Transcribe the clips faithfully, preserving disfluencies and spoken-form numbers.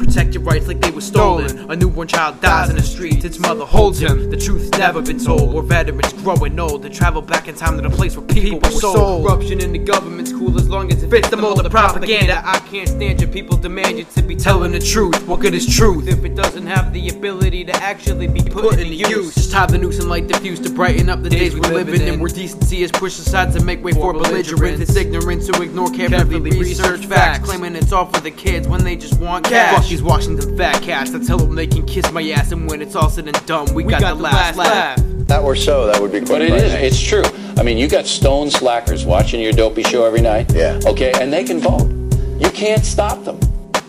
protect your rights like they were stolen. A newborn child dies in the streets, its mother holds him. The truth's never been told. We're veterans growing old to travel back in time to the place where people, people were sold. Corruption in the government's cool as long as it fits the mold of propaganda. I can't stand your people demand you to be telling the truth. What good is truth if it doesn't have the ability to actually be put, put into use? Just tie the noose and light the fuse to brighten up the days, days we live in, in. Where decency is pushed aside to make way for belligerence. It's ignorant to ignore carefully researched facts, claiming it's all for the kids when they just want cash. Fuck these Washington fat cats that tell them they can kiss my ass, and when it's all said and done, we, we got, got the last laugh. laugh. That were so, that would be quite. But it is, it's true. I mean, you got stone slackers watching your dopey show every night. Yeah. Okay, and they can vote. You can't stop them.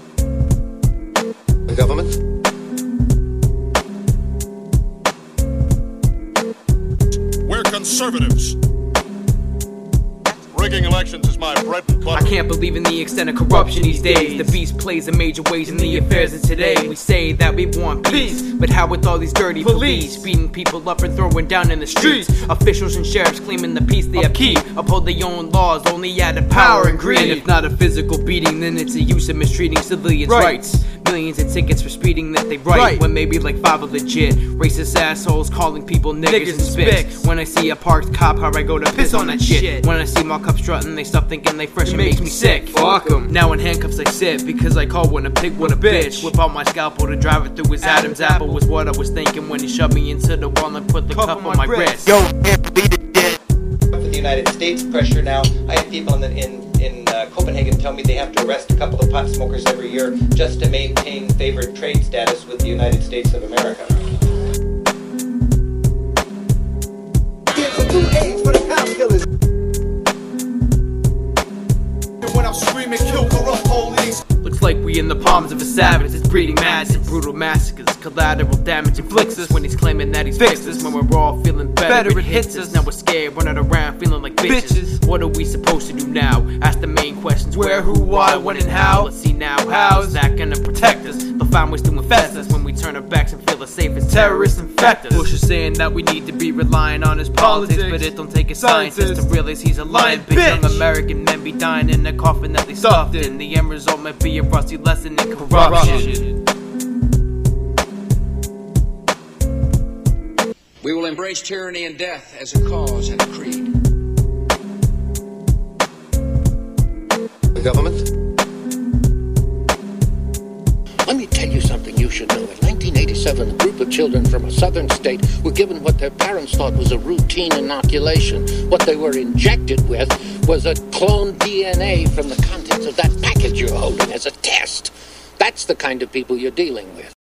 The government? We're conservatives. Rigging elections is my bread and butter. I can't believe in the extent of corruption these days. The beast plays a major ways in the affairs of today. We say that we want peace, but how with all these dirty police beating people up and throwing down in the streets? Officials and sheriffs claiming the peace they upkeep, uphold their own laws only out of power and greed. And if not a physical beating, then it's a use of mistreating civilians' rights. Millions of tickets for speeding that they write, right, when maybe like five are legit. Racist assholes calling people niggas and spics. When I see a parked cop, how I go to piss on that shit. When I see my cup strutting, they stop thinking they fresh, it makes me sick. Fuck 'em. Now in handcuffs I sit because I call one a pig, one a bitch. Whip out my scalpel to drive it through his Adam's apple was what I was thinking when he shoved me into the wall and put the cuff, cuff on my wrist. Yo, for the United States pressure now, I have people in the, in in uh, Copenhagen tell me they have to arrest a couple of pot smokers every year just to maintain favored trade status with the United States of America. When I'm screaming, kill corrupt police. Looks like we in the palms of a savage. It's breeding madness and brutal massacres. Collateral damage inflicts us when he's claiming that he's fixed us. When we're all feeling better, better it hits us. Now we're scared, running around feeling like bitches. What are we supposed to do now? Ask the main questions: where, who, why, when, and how. Let's see now, how is that gonna protect us? They'll find ways to infest us when we turn our backs and feel as safe as terrorists infect us. Bush is saying that we need to be relying on his politics, but it don't take a scientist to realize he's a lying bitch. Young American men be dying in the coffin that they stuffed in. The end result might be a rusty lesson in corruption. We will embrace tyranny and death as a cause and a creed. The government? Let me tell you something you should know. In nineteen eighty-seven, a group of children from a southern state were given what their parents thought was a routine inoculation. What they were injected with was a cloned D N A from the contents of that package you're holding as a test. That's the kind of people you're dealing with.